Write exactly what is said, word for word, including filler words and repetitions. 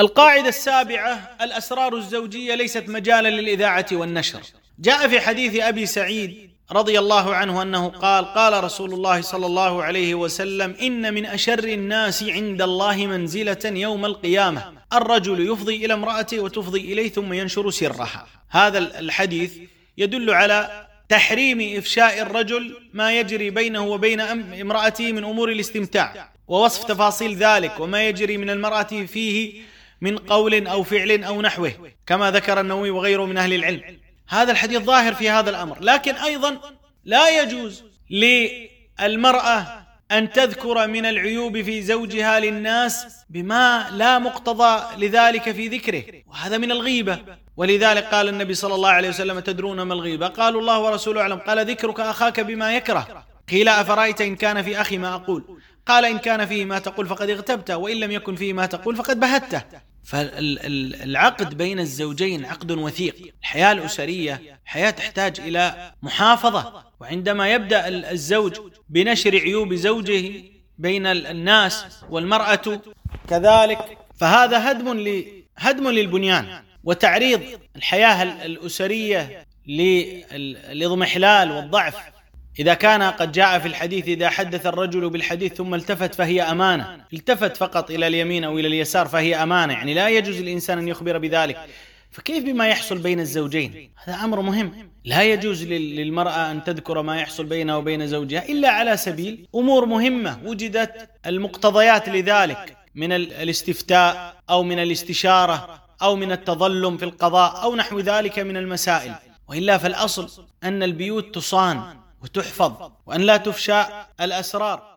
القاعدة السابعة: الأسرار الزوجية ليست مجالا للإذاعة والنشر. جاء في حديث أبي سعيد رضي الله عنه أنه قال: قال رسول الله صلى الله عليه وسلم: إن من أشر الناس عند الله منزلة يوم القيامة الرجل يفضي إلى امرأته وتفضي إليه ثم ينشر سرها. هذا الحديث يدل على تحريم إفشاء الرجل ما يجري بينه وبين امرأته من أمور الاستمتاع، ووصف تفاصيل ذلك وما يجري من المرأة فيه من قول أو فعل أو نحوه، كما ذكر النووي وغيره من أهل العلم. هذا الحديث ظاهر في هذا الأمر، لكن أيضا لا يجوز للمرأة أن تذكر من العيوب في زوجها للناس بما لا مقتضى لذلك في ذكره، وهذا من الغيبة. ولذلك قال النبي صلى الله عليه وسلم: تدرون ما الغيبة؟ قالوا: الله ورسوله أعلم. قال: ذكرك أخاك بما يكره. قيل: أفرأيت إن كان في أخي ما أقول؟ قال: إن كان فيه ما تقول فقد اغتبته، وإن لم يكن فيه ما تقول فقد بهته. فالعقد بين الزوجين عقد وثيق. الحياة الأسرية حياة تحتاج إلى محافظة، وعندما يبدأ الزوج بنشر عيوب زوجه بين الناس والمرأة كذلك، فهذا هدم هدم للبنيان وتعريض الحياة الأسرية للاضمحلال والضعف. إذا كان قد جاء في الحديث: إذا حدث الرجل بالحديث ثم التفت فهي أمانة، التفت فقط إلى اليمين أو إلى اليسار فهي أمانة، يعني لا يجوز للإنسان أن يخبر بذلك. فكيف بما يحصل بين الزوجين؟ هذا أمر مهم. لا يجوز للمرأة أن تذكر ما يحصل بينها وبين زوجها إلا على سبيل أمور مهمة وجدت المقتضيات لذلك، من الاستفتاء أو من الاستشارة أو من التظلم في القضاء أو نحو ذلك من المسائل. وإلا فالأصل أن البيوت تصان وتحفظ، وأن لا تفشى الأسرار.